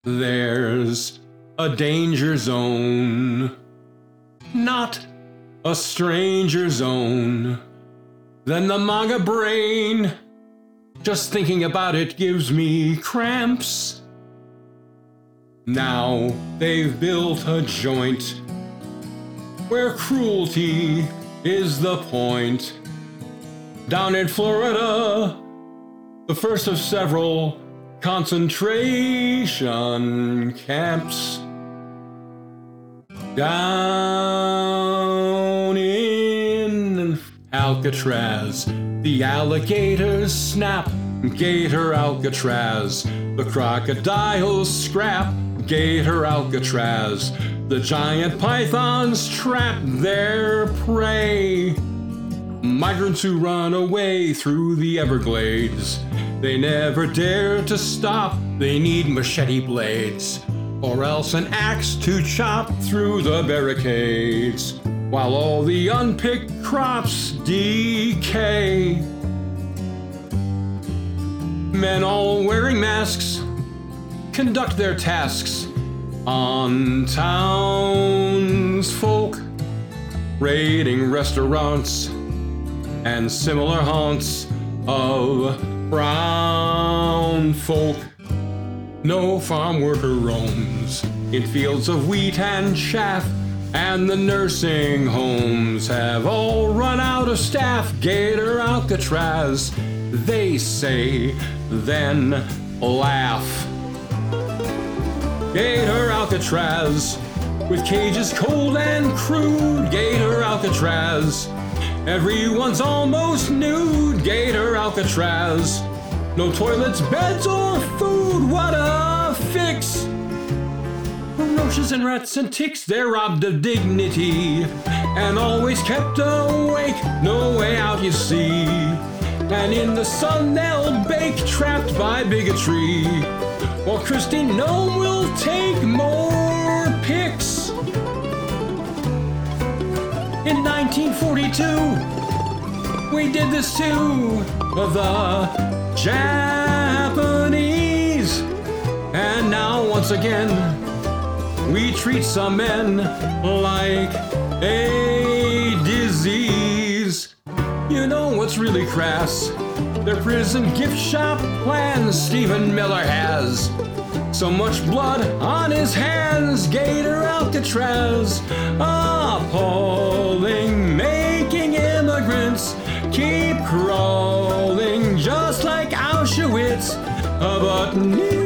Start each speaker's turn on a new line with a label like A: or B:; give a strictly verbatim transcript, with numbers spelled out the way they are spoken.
A: There's a danger zone, not a stranger zone. Then the manga brain, just thinking about it gives me cramps. Now they've built a joint where cruelty is the point. Down in Florida, the first of several concentration camps. Down in Alcatraz, the alligators snap, Gator Alcatraz. The crocodiles scrap, Gator Alcatraz. The giant pythons trap their prey. Migrants who run away through the Everglades, they never dare to stop, they need machete blades, or else an axe to chop through the barricades, while all the unpicked crops decay. Men all wearing masks conduct their tasks on townsfolk, raiding restaurants and similar haunts of brown folk. No farm worker roams in fields of wheat and chaff, and the nursing homes have all run out of staff. Gator Alcatraz, they say, then laugh. Gator Alcatraz, with cages cold and crude. Gator Alcatraz, everyone's almost nude. Gator Alcatraz, no toilets, beds, or food. What a fix! Roaches and rats and ticks, they're robbed of dignity and always kept awake. No way out, you see. And in the sun they'll bake, trapped by bigotry, while Kristi Noem will take more pics. In nineteen forty-two, we did this to the Japanese. And now once again, we treat some men like a disease. You know what's really crass? Their prison gift shop plans Stephen Miller has. So much blood on his hands. Gator Alcatraz, appalling, making immigrants keep crawling just like Auschwitz. But